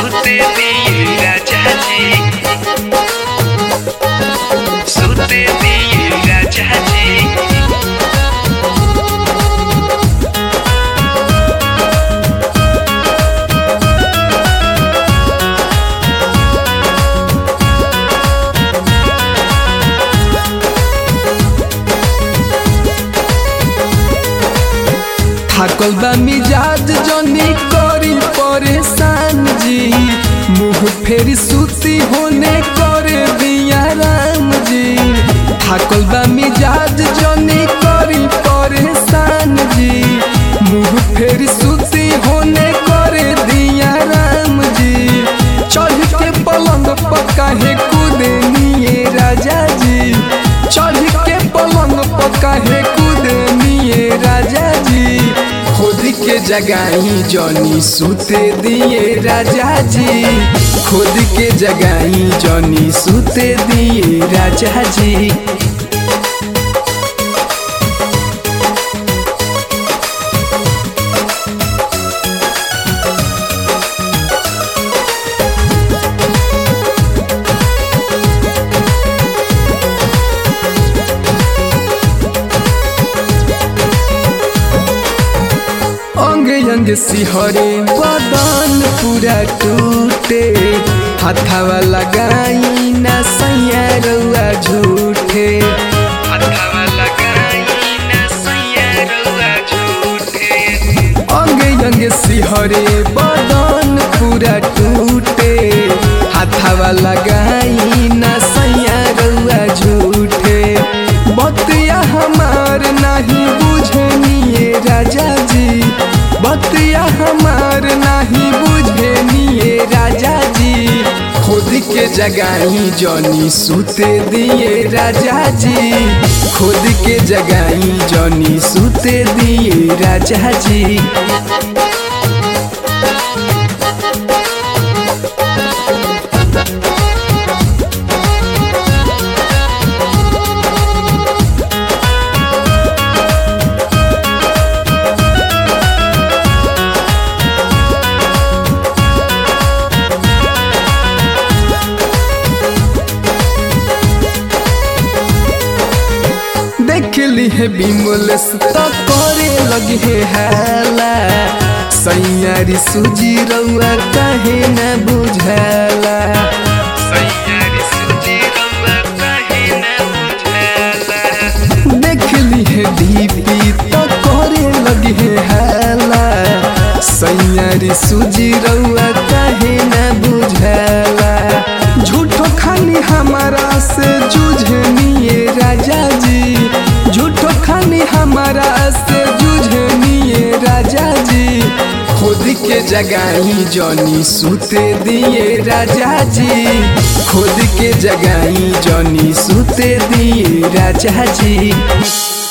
सूते दिए राजा जी, सूते दिए राजा जी। थाकल बा मिजाज जनी करी परेशान जी, मुँह फेरी सूती होने करे दिया राम जी। थाकल बा मिजाज जनी करी परेशान जी, मुँह फेरी सूती होने करे दिया राम जी। चढ़ के पलंग पर काहे कूदे निये राजा जी, चढ़ के पलंग पर काहे कूदे निये राजा जी। खुद के जगाई जनी सूते दिए राजा जी, खुद के जगाई जनी सूते दिए राजा जी। अंग अंग सिहरे बदन पूरा टूटे, हाथावा लगाई ना सैया रउआ झूठे, हाथावा लगाई ना सैया रउआ झूठे। अंग अंग सिहरे बदन पूरा टूटे, हाथावा लगाई ना सैया रउआ झूठे। बतिया हमार नहीं बुझनिए राजा जी, बतिया हमार नहीं बुझनिए राजा जी। खुद के जगाई जनी सूते दिए राजा जी, खुद के जगाई जनी सूते दिए राजा जी। देखली है बिमल तो करे लगी है हाला, सैयारी सूजी रउआ कहे न बुझाला, सैयारी सूजी रउआ कहे न बुझाला। देखली है दीपी तो करे लगी है हाला, सैयारी सूजी रउआ कहे न बुझाला। झूठो खानी हमारा से जूझनिए राजा जी, झूठो खानी हमारा से जूझनिए राजा जी। खुद के जगाई जनी सूते दिए राजा जी, खुद के जगाई जनी सूते दिए राजा जी।